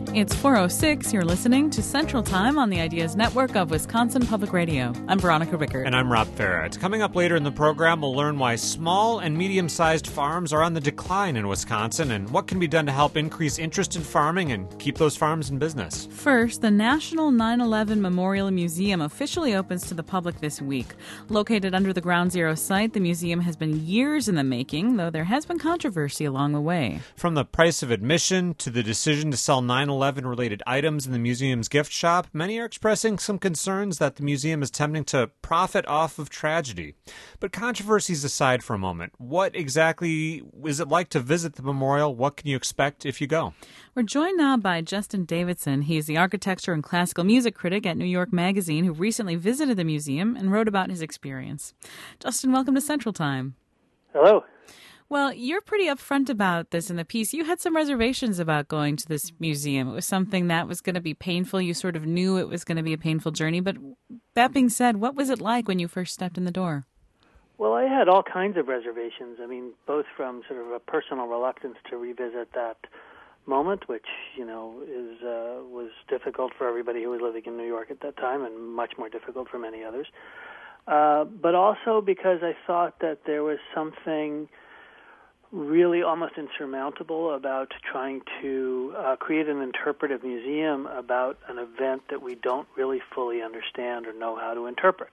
It's 4:06. You're listening to Central Time on the Ideas Network of Wisconsin Public Radio. I'm Veronica Rickert. And I'm Rob Farah. Coming up later in the program, we'll learn why small and medium-sized farms are on the decline in Wisconsin and what can be done to help increase interest in farming and keep those farms in business. First, the National 9/11 Memorial Museum officially opens to the public this week. Located under the Ground Zero site, the museum has been years in the making, though there has been controversy along the way. From the price of admission to the decision to sell 9/11-related items in the museum's gift shop, many are expressing some concerns that the museum is attempting to profit off of tragedy. But controversies aside for a moment, what exactly is it like to visit the memorial? What can you expect if you go? We're joined now by Justin Davidson. He is the architecture and classical music critic at New York Magazine who recently visited the museum and wrote about his experience. Justin, welcome to Central Time. Hello. Well, you're pretty upfront about this in the piece. You had some reservations about going to this museum. It was something that was going to be painful. You sort of knew it was going to be a painful journey. But that being said, what was it like when you first stepped in the door? Well, I had all kinds of reservations. I mean, both from sort of a personal reluctance to revisit that moment, which, was difficult for everybody who was living in New York at that time and much more difficult for many others. But also because I thought that there was something really almost insurmountable about trying to create an interpretive museum about an event that we don't really fully understand or know how to interpret.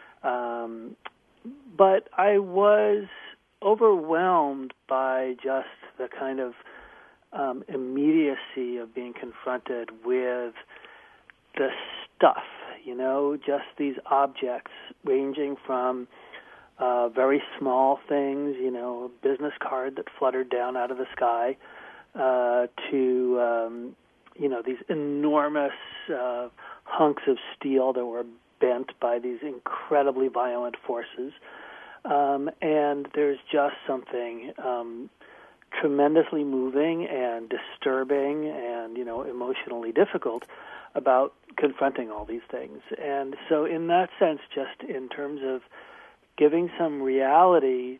But I was overwhelmed by just the kind of immediacy of being confronted with the stuff, just these objects ranging from very small things, a business card that fluttered down out of the sky, to, these enormous hunks of steel that were bent by these incredibly violent forces. And there's just something tremendously moving and disturbing and, emotionally difficult about confronting all these things. And so in that sense, just in terms of giving some reality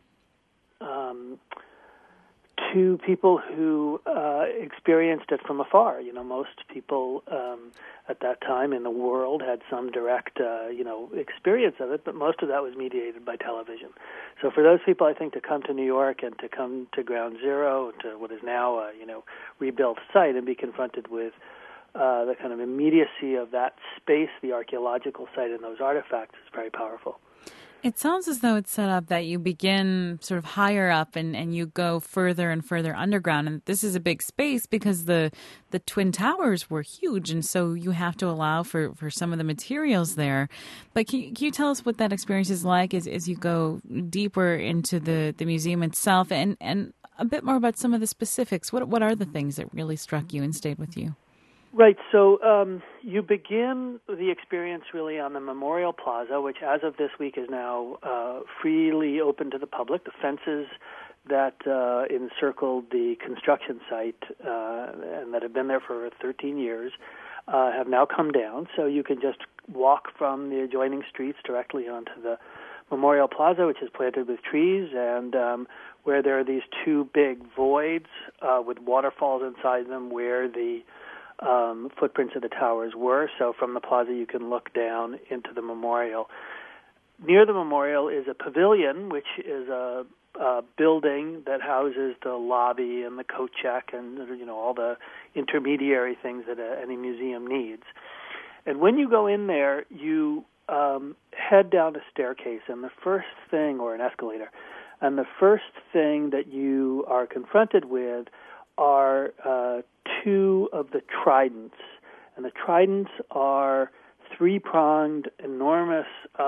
to people who experienced it from afar. Most people at that time in the world had some direct, experience of it, but most of that was mediated by television. So for those people, I think, to come to New York and to come to Ground Zero, to what is now a, rebuilt site, and be confronted with the kind of immediacy of that space, the archaeological site, and those artifacts is very powerful. It sounds as though it's set up that you begin sort of higher up and you go further and further underground. And this is a big space because the Twin Towers were huge, and so you have to allow for some of the materials there. But can you tell us what that experience is like as you go deeper into the museum itself and a bit more about some of the specifics? What are the things that really struck you and stayed with you? Right, so you begin the experience really on the Memorial Plaza, which as of this week is now freely open to the public. The fences that encircled the construction site and that have been there for 13 years have now come down, so you can just walk from the adjoining streets directly onto the Memorial Plaza, which is planted with trees, and where there are these two big voids with waterfalls inside them where the footprints of the towers were. So from the plaza you can look down into the memorial. Near the memorial is a pavilion, which is a building that houses the lobby and the coat check and all the intermediary things that any museum needs. And when you go in there, you head down a staircase, and the first thing, or an escalator, and the first thing that you are confronted with are two of the tridents. And the tridents are three-pronged, enormous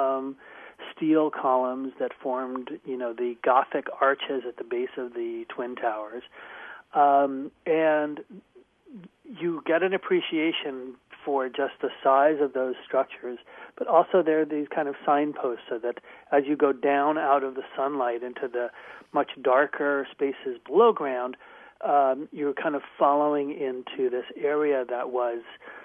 steel columns that formed, the Gothic arches at the base of the Twin Towers. And you get an appreciation for just the size of those structures, but also there are these kind of signposts so that as you go down out of the sunlight into the much darker spaces below ground, you're kind of following into this area that was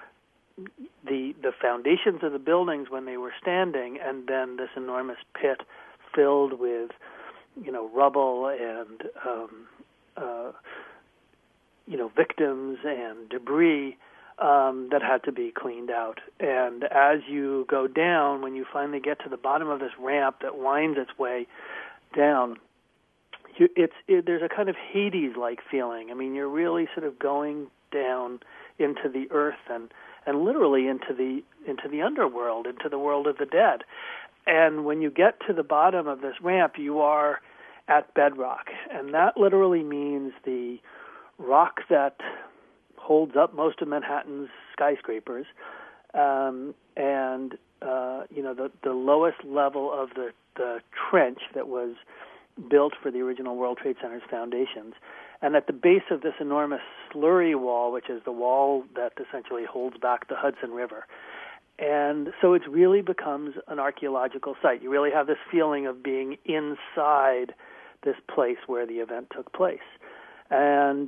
the foundations of the buildings when they were standing, and then this enormous pit filled with, rubble and victims and debris that had to be cleaned out. And as you go down, when you finally get to the bottom of this ramp that winds its way down, there's a kind of Hades-like feeling. I mean, you're really sort of going down into the earth and literally into the underworld, into the world of the dead. And when you get to the bottom of this ramp, you are at bedrock, and that literally means the rock that holds up most of Manhattan's skyscrapers, and the lowest level of the trench that was built for the original World Trade Center's foundations. And at the base of this enormous slurry wall, which is the wall that essentially holds back the Hudson River. And so it really becomes an archaeological site. You really have this feeling of being inside this place where the event took place. And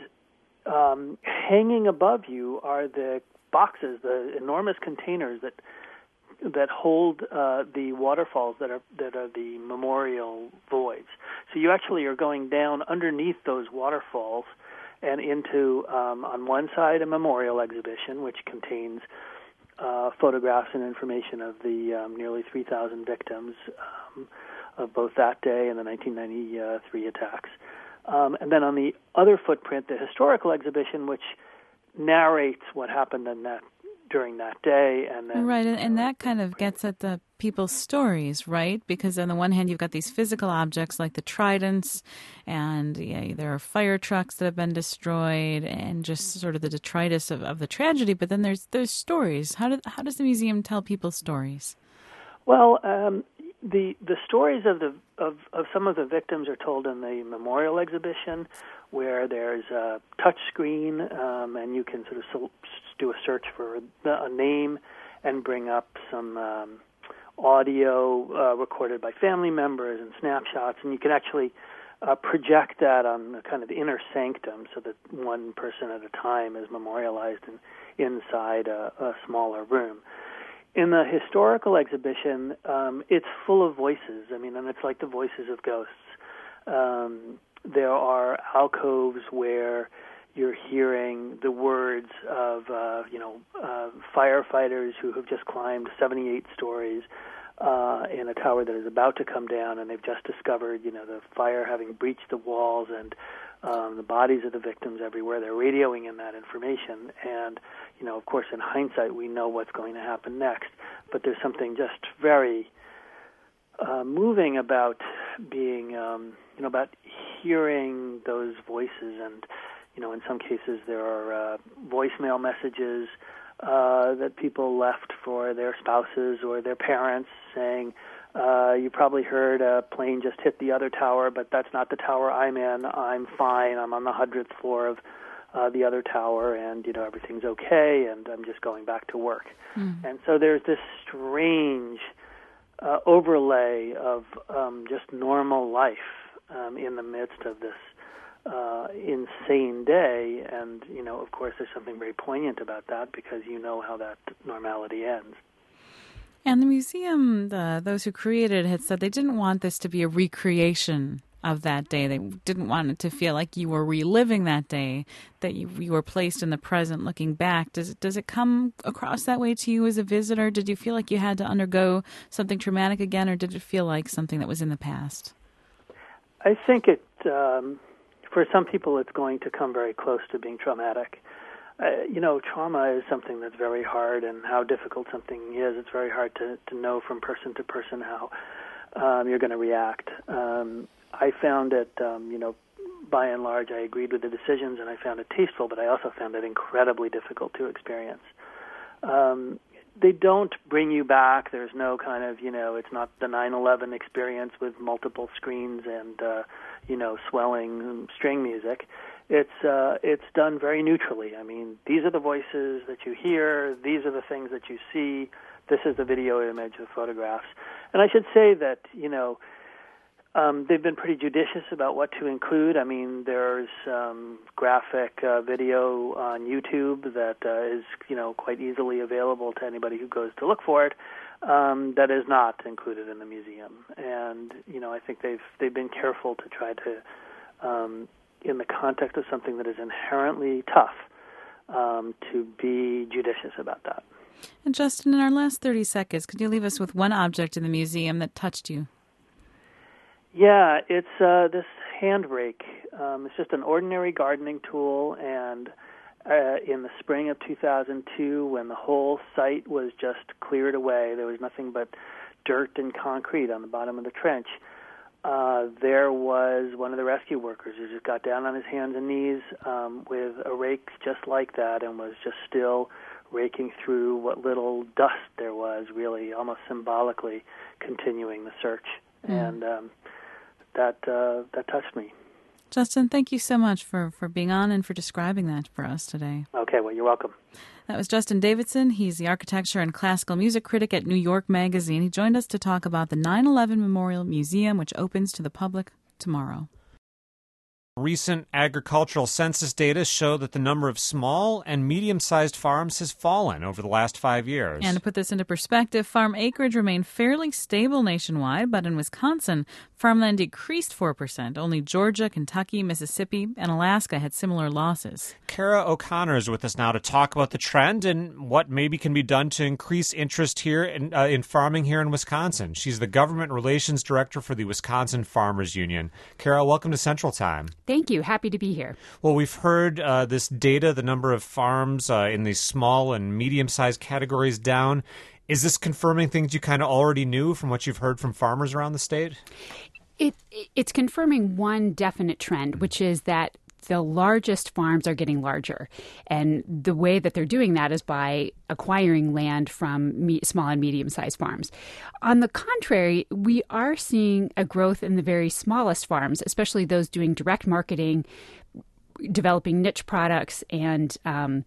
hanging above you are the boxes, the enormous containers that hold the waterfalls that are the memorial voids. So you actually are going down underneath those waterfalls and into, on one side, a memorial exhibition, which contains photographs and information of the nearly 3,000 victims of both that day and the 1993 attacks. And then on the other footprint, the historical exhibition, which narrates what happened during that day. And then, right, and that kind of gets at the people's stories, right? Because on the one hand, you've got these physical objects like the tridents, and there are fire trucks that have been destroyed, and just sort of the detritus of the tragedy. But then there's stories. How does the museum tell people's stories? Well, the stories of some of the victims are told in the memorial exhibition, where there's a touch screen, and you can sort of do a search for a name and bring up some audio recorded by family members and snapshots, and you can actually project that on the kind of inner sanctum so that one person at a time is memorialized inside a smaller room. In the historical exhibition, it's full of voices. I mean, and it's like the voices of ghosts. There are alcoves where you're hearing the words of, firefighters who have just climbed 78 stories in a tower that is about to come down, and they've just discovered, the fire having breached the walls and the bodies of the victims everywhere. They're radioing in that information, and of course, in hindsight, we know what's going to happen next. But there's something just very moving about being, about hearing those voices. And, in some cases, there are voicemail messages that people left for their spouses or their parents saying, you probably heard a plane just hit the other tower, but that's not the tower I'm in. I'm fine. I'm on the 100th floor of the other tower, and everything's okay, and I'm just going back to work. And so there's this strange overlay of just normal life in the midst of this insane day, and of course, there's something very poignant about that because how that normality ends. And the museum, those who created it, had said they didn't want this to be a recreation of that day. They didn't want it to feel like you were reliving that day, that you were placed in the present looking back. Does it come across that way to you as a visitor? Did you feel like you had to undergo something traumatic again, or did it feel like something that was in the past? I think for some people it's going to come very close to being traumatic. Trauma is something that's very hard, and how difficult something is, it's very hard to know from person to person how you're going to react. I found it, by and large, I agreed with the decisions, and I found it tasteful, but I also found it incredibly difficult to experience. They don't bring you back. There's no kind of, it's not the 9/11 experience with multiple screens and, swelling string music. It's done very neutrally. I mean, these are the voices that you hear. These are the things that you see. This is the video image, the photographs. And I should say that, they've been pretty judicious about what to include. I mean, there's graphic video on YouTube that is, quite easily available to anybody who goes to look for it. That is not included in the museum, and I think they've been careful to try to in the context of something that is inherently tough, to be judicious about that. And Justin, in our last 30 seconds, could you leave us with one object in the museum that touched you? Yeah, it's this hand rake. It's just an ordinary gardening tool, and in the spring of 2002, when the whole site was just cleared away, there was nothing but dirt and concrete on the bottom of the trench. There was one of the rescue workers who just got down on his hands and knees with a rake just like that and was just still raking through what little dust there was, really almost symbolically continuing the search. And that touched me. Justin, thank you so much for being on and for describing that for us today. Okay, well, you're welcome. That was Justin Davidson. He's the architecture and classical music critic at New York Magazine. He joined us to talk about the 9/11 Memorial Museum, which opens to the public tomorrow. Recent agricultural census data show that the number of small and medium-sized farms has fallen over the last 5 years. And to put this into perspective, farm acreage remained fairly stable nationwide, but in Wisconsin, farmland decreased 4%. Only Georgia, Kentucky, Mississippi, and Alaska had similar losses. Kara O'Connor is with us now to talk about the trend and what maybe can be done to increase interest here in farming here in Wisconsin. She's the Government Relations Director for the Wisconsin Farmers Union. Kara, welcome to Central Time. Thank you. Happy to be here. Well, we've heard this data, the number of farms in these small and medium-sized categories down. Is this confirming things you kind of already knew from what you've heard from farmers around the state? It's confirming one definite trend, which is that the largest farms are getting larger. And the way that they're doing that is by acquiring land from small and medium-sized farms. On the contrary, we are seeing a growth in the very smallest farms, especially those doing direct marketing, developing niche products, and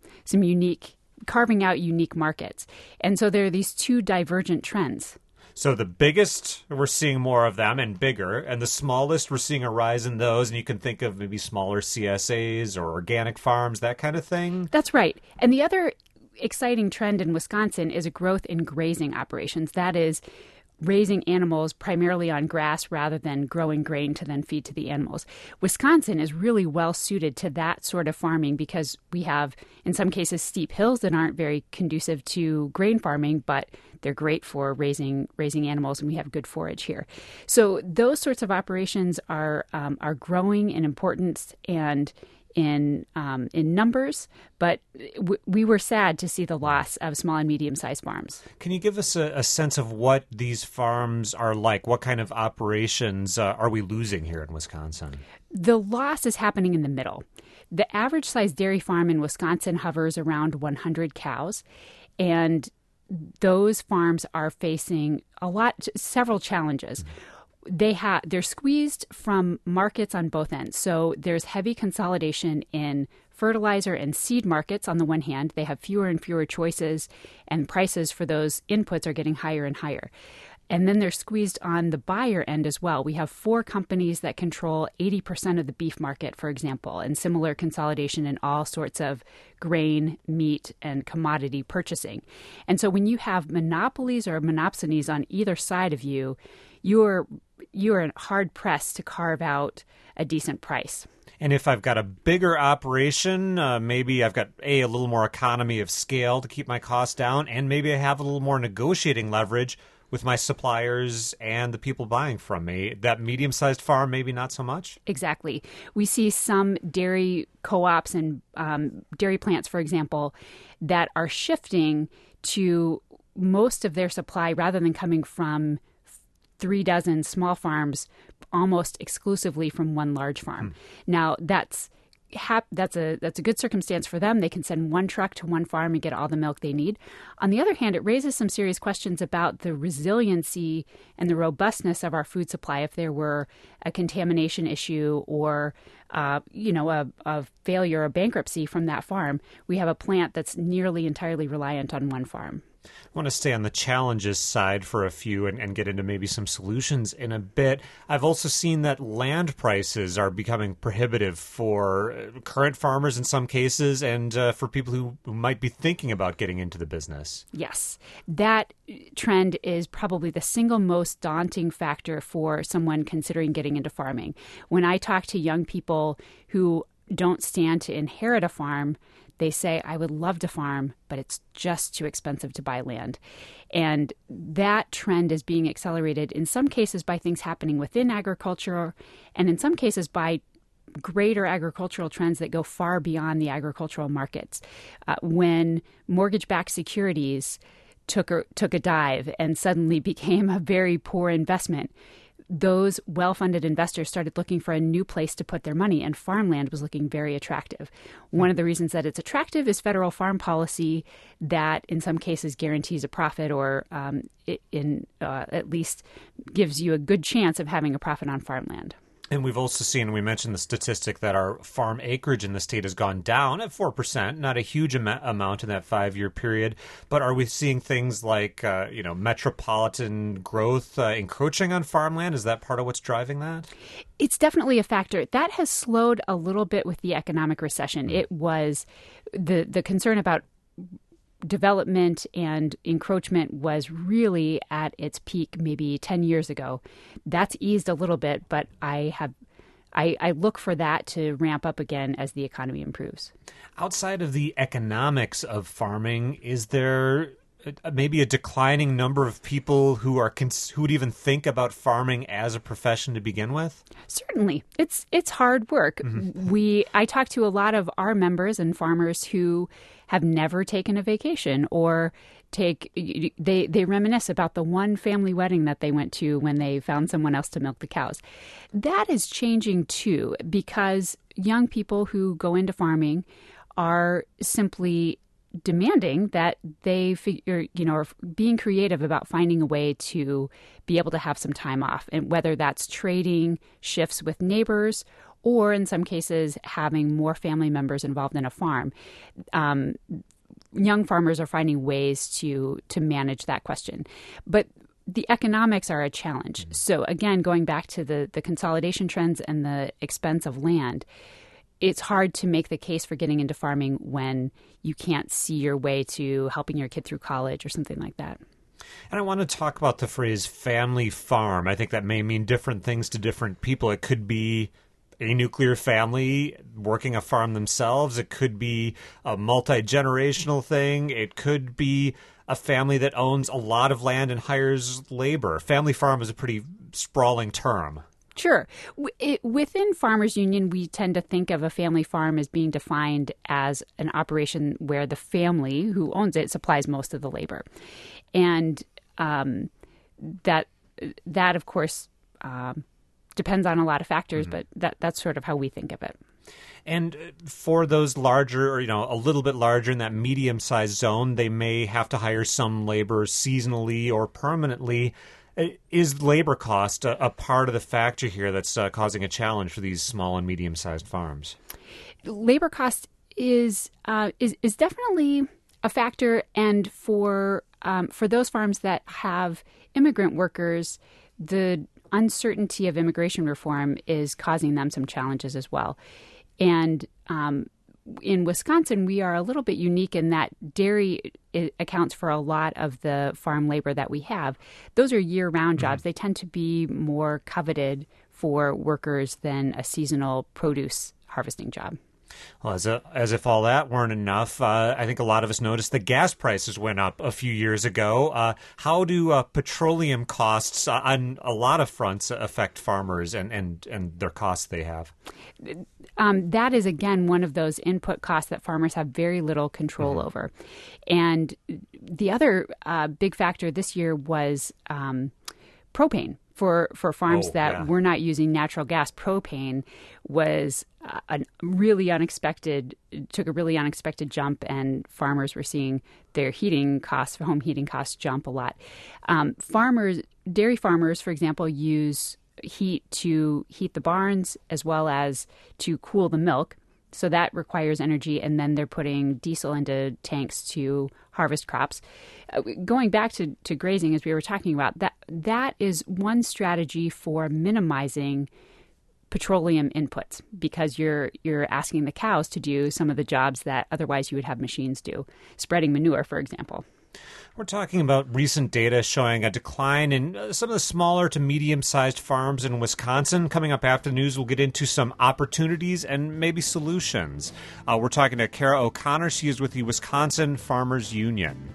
carving out unique markets. And so there are these two divergent trends. So the biggest, we're seeing more of them and bigger, and the smallest, we're seeing a rise in those, and you can think of maybe smaller CSAs or organic farms, that kind of thing? That's right. And the other exciting trend in Wisconsin is a growth in grazing operations. That is, raising animals primarily on grass rather than growing grain to then feed to the animals. Wisconsin is really well suited to that sort of farming because we have, in some cases, steep hills that aren't very conducive to grain farming, but they're great for raising animals, and we have good forage here. So those sorts of operations are growing in importance and in numbers, but we were sad to see the loss of small and medium-sized farms. Can you give us a sense of what these farms are like? What kind of operations are we losing here in Wisconsin? The loss is happening in the middle. The average size dairy farm in Wisconsin hovers around 100 cows, and those farms are facing several challenges. They're squeezed from markets on both ends. So there's heavy consolidation in fertilizer and seed markets on the one hand. They have fewer and fewer choices, and prices for those inputs are getting higher and higher. And then they're squeezed on the buyer end as well. We have 4 companies that control 80% of the beef market, for example, and similar consolidation in all sorts of grain, meat, and commodity purchasing. And so when you have monopolies or monopsonies on either side of you, you are hard pressed to carve out a decent price. And if I've got a bigger operation, maybe I've got a little more economy of scale to keep my costs down, and maybe I have a little more negotiating leverage with my suppliers and the people buying from me. That medium-sized farm, maybe not so much? Exactly. We see some dairy co-ops and dairy plants, for example, that are shifting to most of their supply rather than coming from 3 dozen small farms, almost exclusively from one large farm. Now, that's a good circumstance for them. They can send one truck to one farm and get all the milk they need. On the other hand, it raises some serious questions about the resiliency and the robustness of our food supply if there were a contamination issue or a failure or bankruptcy from that farm. We have a plant that's nearly entirely reliant on one farm. I want to stay on the challenges side for a few and get into maybe some solutions in a bit. I've also seen that land prices are becoming prohibitive for current farmers in some cases and for people who might be thinking about getting into the business. Yes, that trend is probably the single most daunting factor for someone considering getting into farming. When I talk to young people who don't stand to inherit a farm, they say, I would love to farm, but it's just too expensive to buy land. And that trend is being accelerated in some cases by things happening within agriculture, and in some cases by greater agricultural trends that go far beyond the agricultural markets. When mortgage-backed securities took a dive and suddenly became a very poor investment, those well-funded investors started looking for a new place to put their money, and farmland was looking very attractive. One of the reasons that it's attractive is federal farm policy that in some cases guarantees a profit or at least gives you a good chance of having a profit on farmland. And we've also seen, we mentioned the statistic that our farm acreage in the state has gone down at 4%, not a huge amount in that 5-year period. But are we seeing things like, metropolitan growth encroaching on farmland? Is that part of what's driving that? It's definitely a factor. That has slowed a little bit with the economic recession. It was the concern about development and encroachment was really at its peak maybe 10 years ago. That's eased a little bit, but I look for that to ramp up again as the economy improves. Outside of the economics of farming, is there maybe a declining number of people who would even think about farming as a profession to begin with? Certainly. It's hard work. Mm-hmm. I talk to a lot of our members and farmers who have never taken a vacation or they reminisce about the one family wedding that they went to when they found someone else to milk the cows. That is changing too, because young people who go into farming are simply demanding that they are being creative about finding a way to be able to have some time off, and whether that's trading shifts with neighbors or in some cases having more family members involved in a farm. Young farmers are finding ways to manage that question. But the economics are a challenge. So again, going back to the consolidation trends and the expense of land, it's hard to make the case for getting into farming when you can't see your way to helping your kid through college or something like that. And I want to talk about the phrase family farm. I think that may mean different things to different people. It could be a nuclear family working a farm themselves. It could be a multi-generational thing. It could be a family that owns a lot of land and hires labor. Family farm is a pretty sprawling term. Sure. Within Farmers Union, we tend to think of a family farm as being defined as an operation where the family who owns it supplies most of the labor. And that of course, depends on a lot of factors, but that's sort of how we think of it. And for those larger or, a little bit larger in that medium-sized zone, they may have to hire some labor seasonally or permanently. Is labor cost a part of the factor here that's causing a challenge for these small and medium-sized farms? Labor cost is definitely a factor, and for those farms that have immigrant workers, the uncertainty of immigration reform is causing them some challenges as well. And in Wisconsin, we are a little bit unique in that dairy accounts for a lot of the farm labor that we have. Those are year-round jobs. They tend to be more coveted for workers than a seasonal produce harvesting job. Well, as if all that weren't enough, I think a lot of us noticed the gas prices went up a few years ago. How do petroleum costs on a lot of fronts affect farmers and their costs they have? That is, again, one of those input costs that farmers have very little control over. And the other big factor this year was propane. For farms were not using natural gas, propane was took a really unexpected jump, and farmers were seeing their home heating costs jump a lot. Dairy farmers, for example, use heat to heat the barns as well as to cool the milk. So that requires energy, and then they're putting diesel into tanks to harvest crops. Going back to grazing, as we were talking about, that is one strategy for minimizing petroleum inputs, because you're asking the cows to do some of the jobs that otherwise you would have machines do, spreading manure, for example. We're talking about recent data showing a decline in some of the smaller to medium-sized farms in Wisconsin. Coming up after the news, we'll get into some opportunities and maybe solutions. We're talking to Kara O'Connor. She is with the Wisconsin Farmers Union.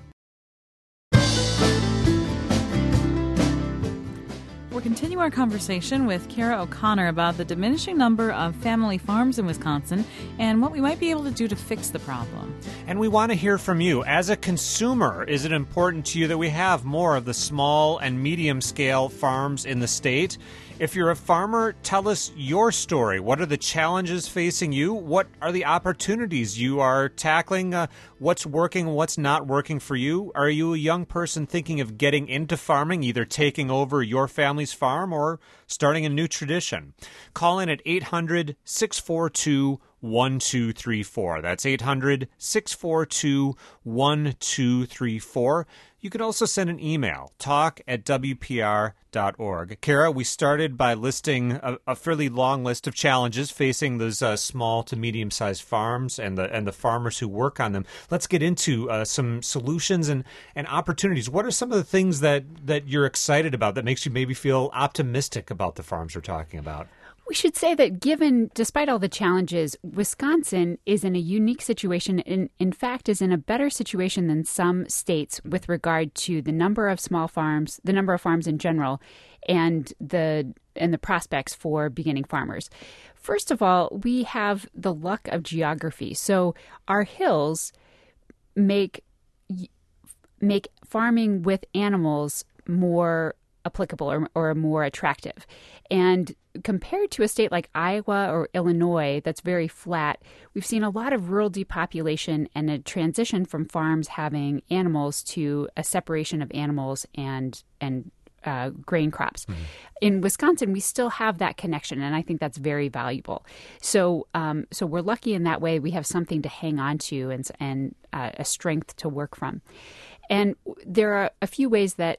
We'll continue our conversation with Kara O'Connor about the diminishing number of family farms in Wisconsin and what we might be able to do to fix the problem. And we want to hear from you. As a consumer, is it important to you that we have more of the small and medium-scale farms in the state? If you're a farmer, tell us your story. What are the challenges facing you? What are the opportunities you are tackling? What's working, what's not working for you? Are you a young person thinking of getting into farming, either taking over your family's farm or starting a new tradition? Call in at 800-642-1234. That's 800-642-1234. You can also send an email, talk@wpr.org. Kara, we started by listing a fairly long list of challenges facing those small to medium-sized farms and the farmers who work on them. Let's get into some solutions and opportunities. What are some of the things that you're excited about that makes you maybe feel optimistic about the farms we're talking about? We should say that despite all the challenges, Wisconsin is in a unique situation, and in fact is in a better situation than some states with regard to the number of small farms, the number of farms in general, and the prospects for beginning farmers. First of all, we have the luck of geography. So our hills make farming with animals more applicable or more attractive. And compared to a state like Iowa or Illinois that's very flat, we've seen a lot of rural depopulation and a transition from farms having animals to a separation of animals and grain crops. Mm-hmm. In Wisconsin, we still have that connection, and I think that's very valuable. So we're lucky in that way. We have something to hang on to and a strength to work from. And there are a few ways that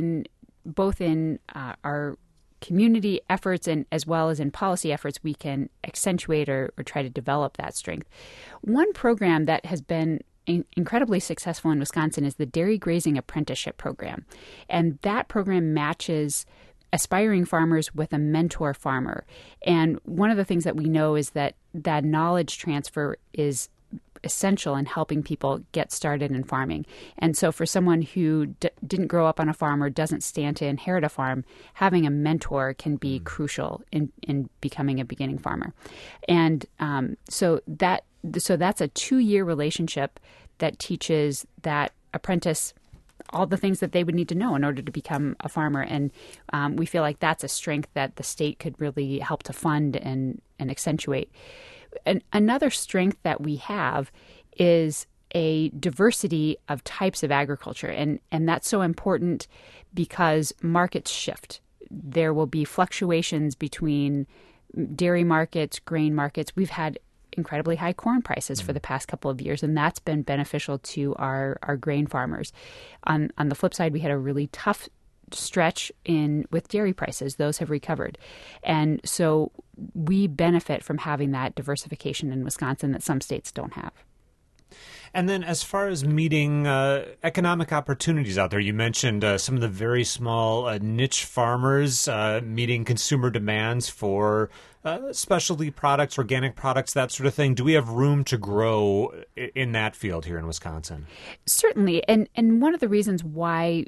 both in our community efforts and as well as in policy efforts, we can accentuate or try to develop that strength. One program that has been incredibly successful in Wisconsin is the Dairy Grazing Apprenticeship Program. And that program matches aspiring farmers with a mentor farmer. And one of the things that we know is that knowledge transfer is essential in helping people get started in farming. And so for someone who didn't grow up on a farm or doesn't stand to inherit a farm, having a mentor can be crucial in becoming a beginning farmer. And so that's a 2-year relationship that teaches that apprentice all the things that they would need to know in order to become a farmer. And we feel like that's a strength that the state could really help to fund and accentuate. And another strength that we have is a diversity of types of agriculture. And that's so important because markets shift. There will be fluctuations between dairy markets, grain markets. We've had incredibly high corn prices for the past couple of years, and that's been beneficial to our grain farmers. On the flip side, we had a really tough stretch with dairy prices. Those have recovered. And so we benefit from having that diversification in Wisconsin that some states don't have. And then as far as meeting economic opportunities out there, you mentioned some of the very small niche farmers meeting consumer demands for specialty products, organic products, that sort of thing. Do we have room to grow in that field here in Wisconsin? Certainly. And one of the reasons why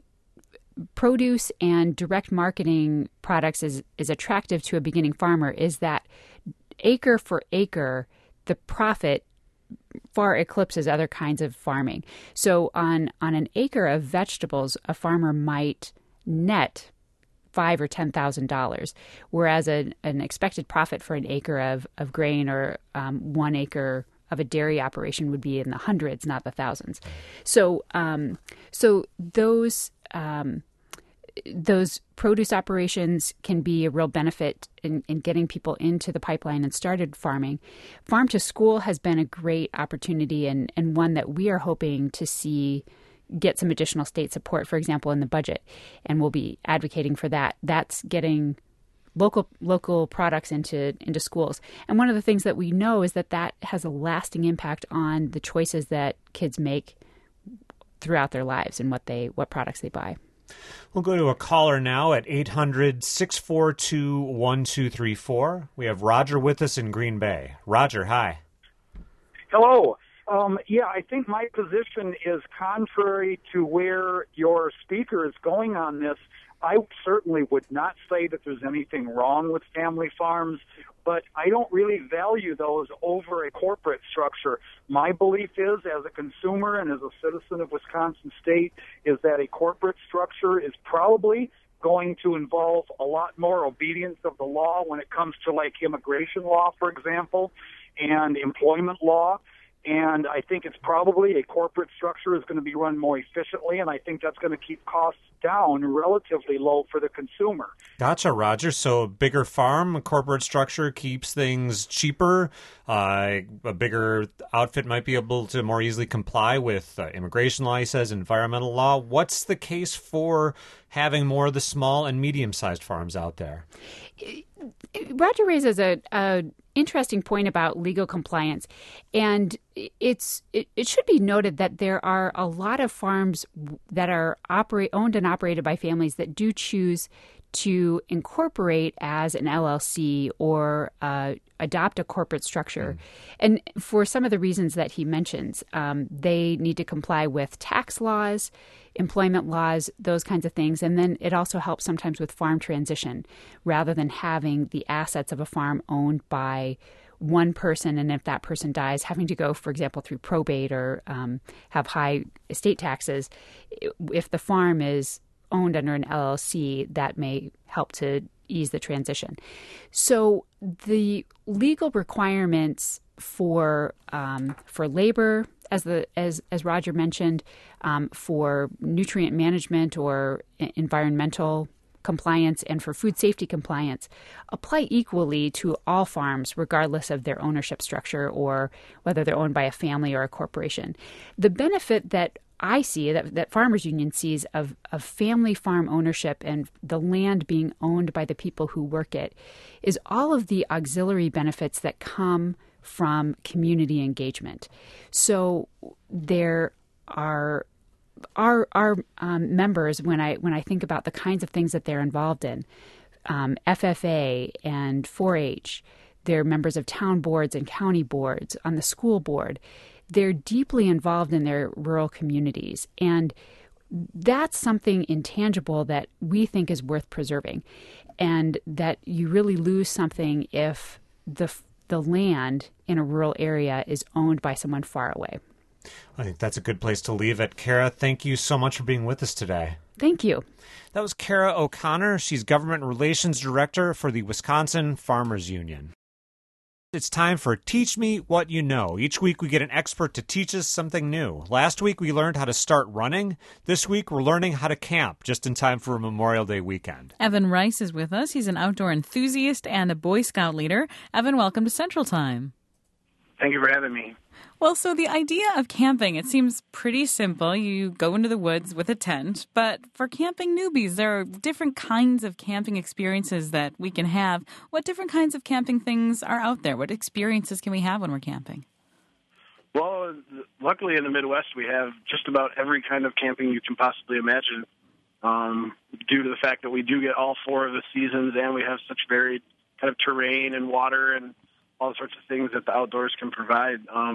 produce and direct marketing products is attractive to a beginning farmer is that acre for acre, the profit far eclipses other kinds of farming. So on an acre of vegetables, a farmer might net $5,000 or $10,000, whereas an expected profit for an acre of grain or 1 acre of a dairy operation would be in the hundreds, not the thousands. So those those produce operations can be a real benefit in getting people into the pipeline and started farming. Farm to School has been a great opportunity and one that we are hoping to see get some additional state support, for example, in the budget, and we'll be advocating for that. That's getting local products into schools. And one of the things that we know is that has a lasting impact on the choices that kids make throughout their lives and what products they buy. We'll go to a caller now at 800-642-1234. We have Roger with us in Green Bay. Roger, hi. Hello. I think my position is contrary to where your speaker is going on this. I certainly would not say that there's anything wrong with family farms, but I don't really value those over a corporate structure. My belief is, as a consumer and as a citizen of Wisconsin State, is that a corporate structure is probably going to involve a lot more obedience of the law when it comes to, like, immigration law, for example, and employment law. And I think it's probably a corporate structure is going to be run more efficiently, and I think that's going to keep costs down relatively low for the consumer. Gotcha, Roger. So a bigger farm, a corporate structure keeps things cheaper. A bigger outfit might be able to more easily comply with immigration law, he says, environmental law. What's the case for having more of the small and medium-sized farms out there? Roger raises a interesting point about legal compliance, and it should be noted that there are a lot of farms that are owned and operated by families that do choose to incorporate as an LLC or adopt a corporate structure. And for some of the reasons that he mentions, they need to comply with tax laws, employment laws, those kinds of things. And then it also helps sometimes with farm transition rather than having the assets of a farm owned by one person, and if that person dies, having to go, for example, through probate or have high estate taxes. If the farm is owned under an LLC, that may help to ease the transition. So the legal requirements for labor, as Roger mentioned, for nutrient management or environmental compliance, and for food safety compliance apply equally to all farms, regardless of their ownership structure or whether they're owned by a family or a corporation. The benefit that I see, that Farmers Union sees of family farm ownership and the land being owned by the people who work it, is all of the auxiliary benefits that come from community engagement. So there are our members, when I think about the kinds of things that they're involved in, FFA and 4-H, they're members of town boards and county boards, on the school board. They're deeply involved in their rural communities, and that's something intangible that we think is worth preserving, and that you really lose something if the land in a rural area is owned by someone far away. I think that's a good place to leave it. Kara, thank you so much for being with us today. Thank you. That was Kara O'Connor. She's Government Relations Director for the Wisconsin Farmers Union. It's time for Teach Me What You Know. Each week we get an expert to teach us something new. Last week we learned how to start running. This week we're learning how to camp, just in time for a Memorial Day weekend. Evan Rice is with us. He's an outdoor enthusiast and a Boy Scout leader. Evan, welcome to Central Time. Thank you for having me. Well, so the idea of camping, it seems pretty simple. You go into the woods with a tent, but for camping newbies, there are different kinds of camping experiences that we can have. What different kinds of camping things are out there? What experiences can we have when we're camping? Well, luckily in the Midwest, we have just about every kind of camping you can possibly imagine, due to the fact that we do get all four of the seasons, and we have such varied kind of terrain and water and all sorts of things that the outdoors can provide.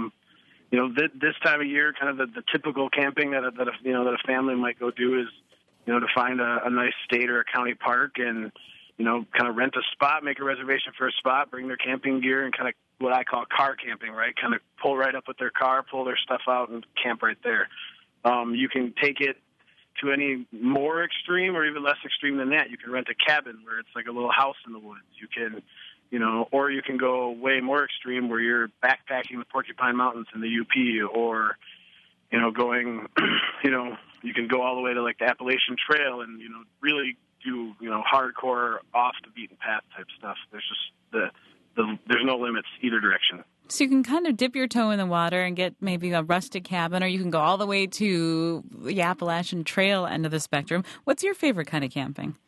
This time of year, kind of the typical camping that a family might go do is, to find a nice state or a county park and, kind of rent a spot, make a reservation for a spot, bring their camping gear, and kind of what I call car camping, right? Kind of pull right up with their car, pull their stuff out, and camp right there. You can take it to any more extreme or even less extreme than that. You can rent a cabin where it's like a little house in the woods. You can or you can go way more extreme where you're backpacking the Porcupine Mountains in the UP, or, going, You can go all the way to like the Appalachian Trail and, really do, hardcore off the beaten path type stuff. There's just there's no limits either direction. So you can kind of dip your toe in the water and get maybe a rustic cabin, or you can go all the way to the Appalachian Trail end of the spectrum. What's your favorite kind of camping?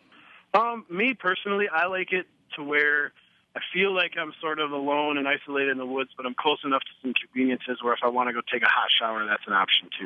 Me personally, I like it to where I feel like I'm sort of alone and isolated in the woods, but I'm close enough to some conveniences where if I want to go take a hot shower, that's an option too.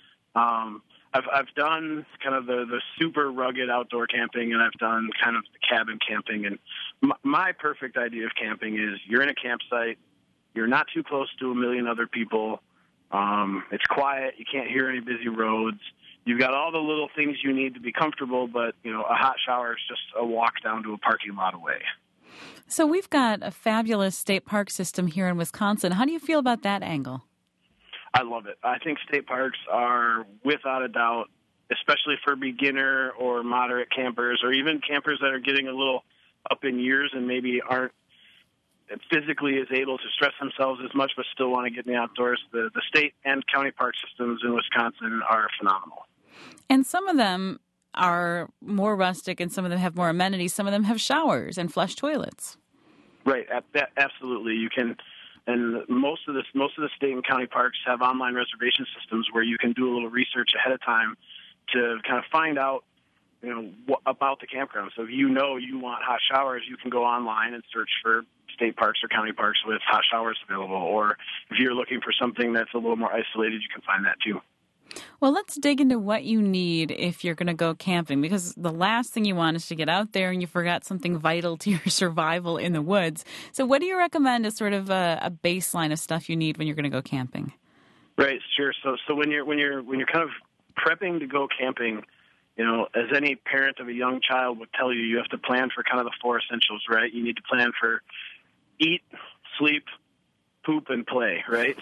I've done kind of the super rugged outdoor camping, and I've done kind of the cabin camping. And my perfect idea of camping is you're in a campsite, you're not too close to a million other people, it's quiet, you can't hear any busy roads. You've got all the little things you need to be comfortable, but, a hot shower is just a walk down to a parking lot away. So we've got a fabulous state park system here in Wisconsin. How do you feel about that angle? I love it. I think state parks are, without a doubt, especially for beginner or moderate campers, or even campers that are getting a little up in years and maybe aren't physically as able to stress themselves as much but still want to get in the outdoors. The state and county park systems in Wisconsin are phenomenal. And some of them are more rustic, and some of them have more amenities. Some of them have showers and flush toilets. Right, absolutely. You can, and most of the state and county parks have online reservation systems where you can do a little research ahead of time to kind of find out, about the campground. So if you want hot showers, you can go online and search for state parks or county parks with hot showers available. Or if you're looking for something that's a little more isolated, you can find that too. Well, let's dig into what you need if you're going to go camping, because the last thing you want is to get out there and you forgot something vital to your survival in the woods. So what do you recommend as sort of a baseline of stuff you need when you're going to go camping? Right, sure. So when you're kind of prepping to go camping, as any parent of a young child would tell you, you have to plan for kind of the four essentials, right? You need to plan for eat, sleep, poop, and play, right?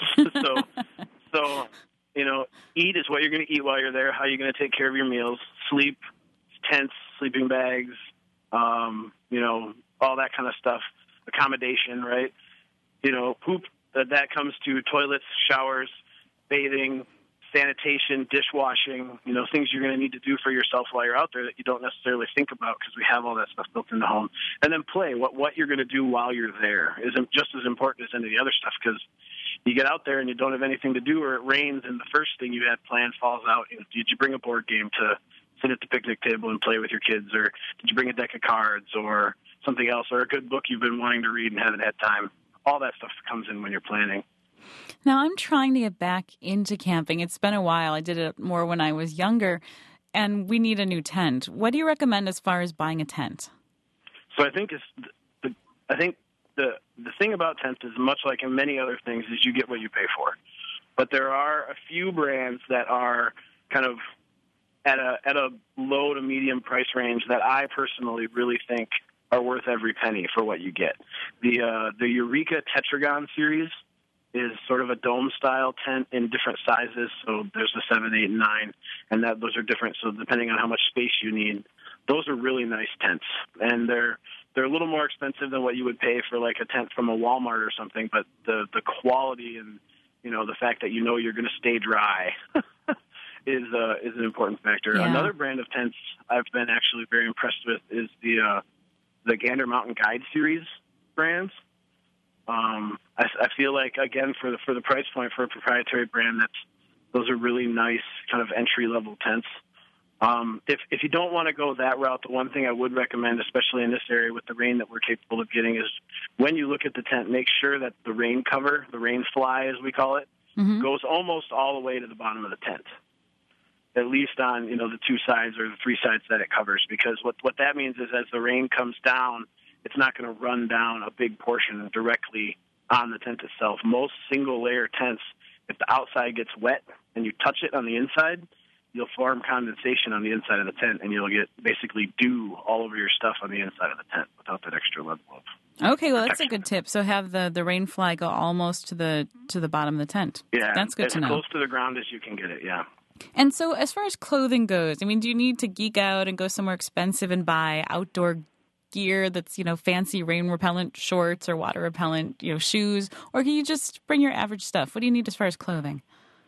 So eat is what you're going to eat while you're there. How are you going to take care of your meals? Sleep, tents, sleeping bags, all that kind of stuff. Accommodation, right? Poop, that comes to toilets, showers, bathing, sanitation, dishwashing, things you're going to need to do for yourself while you're out there that you don't necessarily think about because we have all that stuff built in the home. And then play, what you're going to do while you're there is just as important as any of the other stuff, because you get out there and you don't have anything to do, or it rains and the first thing you had planned falls out. Did you bring a board game to sit at the picnic table and play with your kids, or did you bring a deck of cards or something else, or a good book you've been wanting to read and haven't had time? All that stuff comes in when you're planning. Now, I'm trying to get back into camping. It's been a while. I did it more when I was younger, and we need a new tent. What do you recommend as far as buying a tent? So I think the thing about tents is, much like in many other things, is you get what you pay for. But there are a few brands that are kind of at a low to medium price range that I personally really think are worth every penny for what you get. The Eureka Tetragon series is sort of a dome-style tent in different sizes. So there's the 7, 8, and 9, and those are different. So depending on how much space you need, those are really nice tents. And they're a little more expensive than what you would pay for like a tent from a Walmart or something, but the quality and, the fact that you're going to stay dry is an important factor. Yeah. Another brand of tents I've been actually very impressed with is the Gander Mountain Guide series brands. I feel like, again, for the price point for a proprietary brand, those are really nice kind of entry level tents. If you don't want to go that route, the one thing I would recommend, especially in this area with the rain that we're capable of getting, is when you look at the tent, make sure that the rain cover, the rain fly as we call it, goes almost all the way to the bottom of the tent, at least on the two sides or the three sides that it covers. Because what that means is, as the rain comes down, it's not going to run down a big portion directly on the tent itself. Most single-layer tents, if the outside gets wet and you touch it on the inside, you'll form condensation on the inside of the tent, and you'll get basically dew all over your stuff on the inside of the tent without that extra level of Okay, well, protection. that's a good tip. So have the rain fly go almost to the bottom of the tent. Yeah, that's good to know. As close to the ground as you can get it, yeah. And so as far as clothing goes, do you need to geek out and go somewhere expensive and buy outdoor gear that's, fancy rain repellent shorts or water repellent, shoes, or can you just bring your average stuff? What do you need as far as clothing?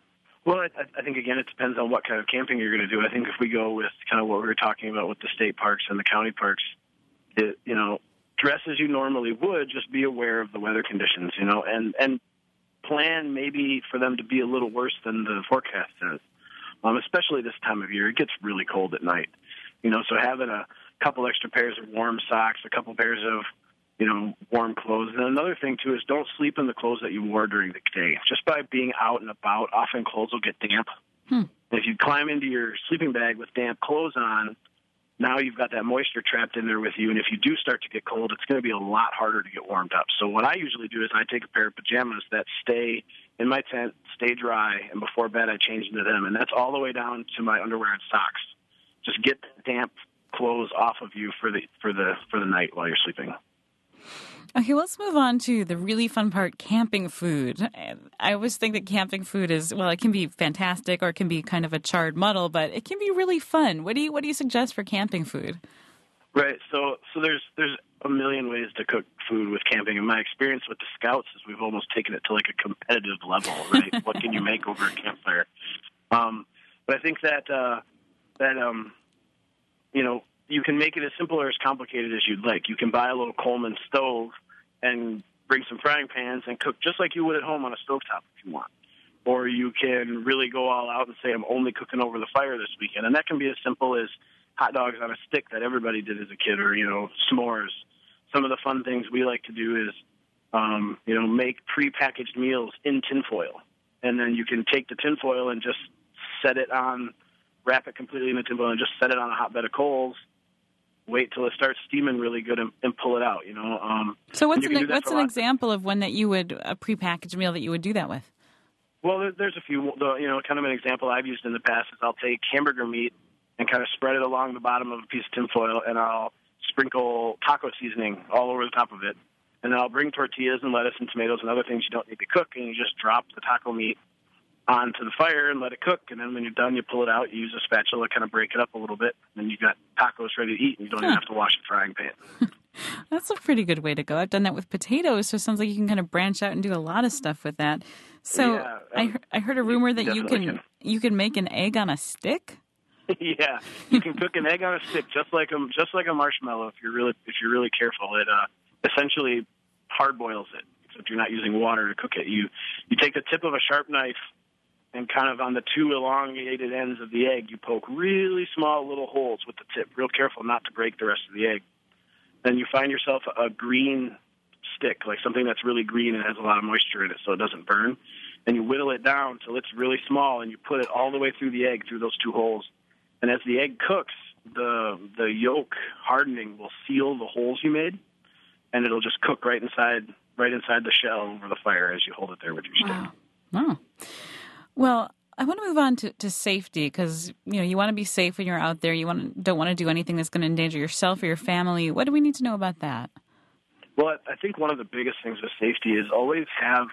Well, I think, again, it depends on what kind of camping you're going to do. I think if we go with kind of what we were talking about with the state parks and the county parks, dress as you normally would, just be aware of the weather conditions, and plan maybe for them to be a little worse than the forecast says, especially this time of year. It gets really cold at night, so having a couple extra pairs of warm socks, a couple pairs of warm clothes. And another thing, too, is don't sleep in the clothes that you wore during the day. Just by being out and about, often clothes will get damp. If you climb into your sleeping bag with damp clothes on, now you've got that moisture trapped in there with you. And if you do start to get cold, it's going to be a lot harder to get warmed up. So what I usually do is I take a pair of pajamas that stay in my tent, stay dry, and before bed I change into them. And that's all the way down to my underwear and socks. Just get the damp clothes off of you for the night while you're sleeping. Okay, let's move on to the really fun part, camping food. I always think that camping food is, well, it can be fantastic or it can be kind of a charred muddle, but it can be really fun. What do you suggest for camping food? Right. So there's a million ways to cook food with camping. And my experience with the Scouts is we've almost taken it to like a competitive level, right? What can you make over a campfire? But I think that you can make it as simple or as complicated as you'd like. You can buy a little Coleman stove and bring some frying pans and cook just like you would at home on a stovetop if you want. Or you can really go all out and say, I'm only cooking over the fire this weekend. And that can be as simple as hot dogs on a stick that everybody did as a kid, or, s'mores. Some of the fun things we like to do is, make prepackaged meals in tinfoil. And then you can take the tinfoil and just wrap it completely in the tinfoil and just set it on a hot bed of coals. Wait till it starts steaming really good and pull it out, So what's an example of one that you would, a prepackaged meal that you would do that with? Well, there's a few, kind of an example I've used in the past is I'll take hamburger meat and kind of spread it along the bottom of a piece of tinfoil, and I'll sprinkle taco seasoning all over the top of it. And then I'll bring tortillas and lettuce and tomatoes and other things you don't need to cook, and you just drop the taco meat onto the fire and let it cook. And then when you're done, you pull it out, you use a spatula, kind of break it up a little bit, and then you've got tacos ready to eat, and you don't even have to wash the frying pan. That's a pretty good way to go. I've done that with potatoes, so it sounds like you can kind of branch out and do a lot of stuff with that. So yeah, I heard a rumor that you can make an egg on a stick. Yeah, you can cook an egg on a stick just like a marshmallow if you're really careful. It essentially hard boils it, except you're not using water to cook it. You take the tip of a sharp knife and kind of on the two elongated ends of the egg, you poke really small little holes with the tip, real careful not to break the rest of the egg. Then you find yourself a green stick, like something that's really green and has a lot of moisture in it so it doesn't burn. And you whittle it down till it's really small, and you put it all the way through the egg, through those two holes. And as the egg cooks, the yolk hardening will seal the holes you made, and it'll just cook right inside the shell over the fire as you hold it there with your stick. Wow. Well, I want to move on to safety because, you want to be safe when you're out there. You don't want to do anything that's going to endanger yourself or your family. What do we need to know about that? Well, I think one of the biggest things with safety is always have,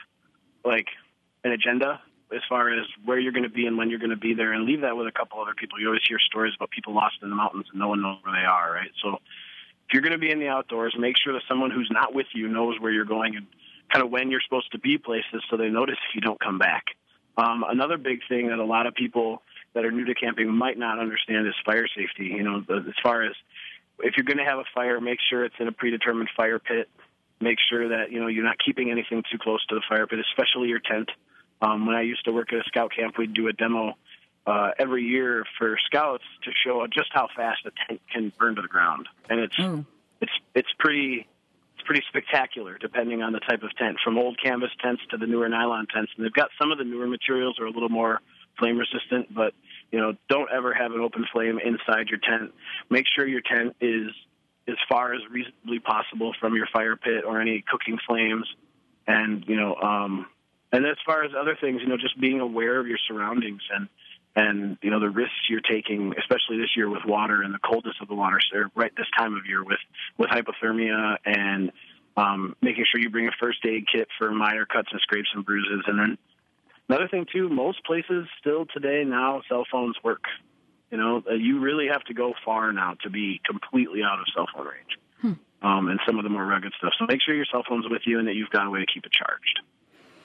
an agenda as far as where you're going to be and when you're going to be there, and leave that with a couple other people. You always hear stories about people lost in the mountains and no one knows where they are, right? So if you're going to be in the outdoors, make sure that someone who's not with you knows where you're going and kind of when you're supposed to be places so they notice if you don't come back. Another big thing that a lot of people that are new to camping might not understand is fire safety. As far as if you're going to have a fire, make sure it's in a predetermined fire pit. Make sure that, you're not keeping anything too close to the fire pit, especially your tent. When I used to work at a scout camp, we'd do a demo every year for scouts to show just how fast a tent can burn to the ground. And it's pretty spectacular depending on the type of tent, from old canvas tents to the newer nylon tents. And they've got some of the newer materials are a little more flame resistant, but don't ever have an open flame inside your tent. Make sure your tent is as far as reasonably possible from your fire pit or any cooking flames. And and as far as other things, just being aware of your surroundings and the risks you're taking, especially this year with water and the coldness of the water, so right this time of year with hypothermia, and making sure you bring a first aid kit for minor cuts and scrapes and bruises. And then another thing too, most places still today now cell phones work. You really have to go far now to be completely out of cell phone range. And some of the more rugged stuff. So make sure your cell phone's with you and that you've got a way to keep it charged.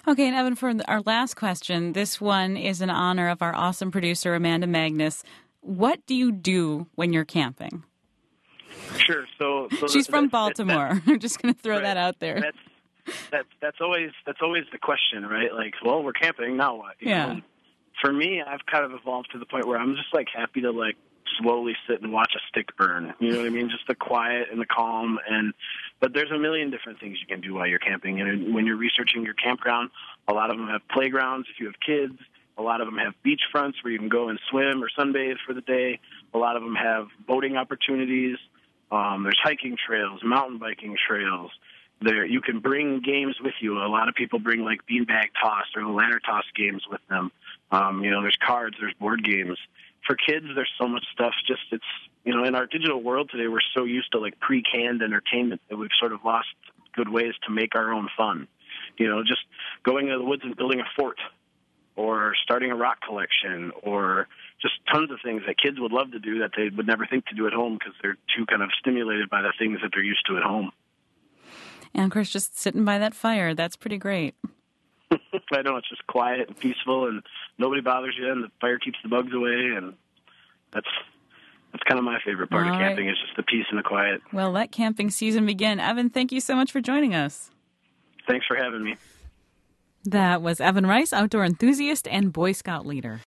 Okay, and Evan, for our last question, this one is in honor of our awesome producer, Amanda Magnus. What do you do when you're camping? Sure. So she's from Baltimore. I'm just going to throw that out there. That's always the question, right? Like, well, we're camping, now what? You know? For me, I've kind of evolved to the point where I'm just like happy to like slowly sit and watch a stick burn. You know what I mean? Just the quiet and the calm. But there's a million different things you can do while you're camping. And when you're researching your campground, a lot of them have playgrounds if you have kids. A lot of them have beach fronts where you can go and swim or sunbathe for the day. A lot of them have boating opportunities. There's hiking trails, mountain biking trails. You can bring games with you. A lot of people bring like beanbag toss or ladder toss games with them. There's cards, there's board games. For kids, there's so much stuff. In our digital world today, we're so used to like pre-canned entertainment that we've sort of lost good ways to make our own fun. Just going into the woods and building a fort, or starting a rock collection, or just tons of things that kids would love to do that they would never think to do at home because they're too kind of stimulated by the things that they're used to at home. And of course, just sitting by that fire, that's pretty great. I know, it's just quiet and peaceful, and nobody bothers you, and the fire keeps the bugs away, and that's kind of my favorite part of camping, is just the peace and the quiet. Well, let camping season begin. Evan, thank you so much for joining us. Thanks for having me. That was Evan Rice, outdoor enthusiast and Boy Scout leader.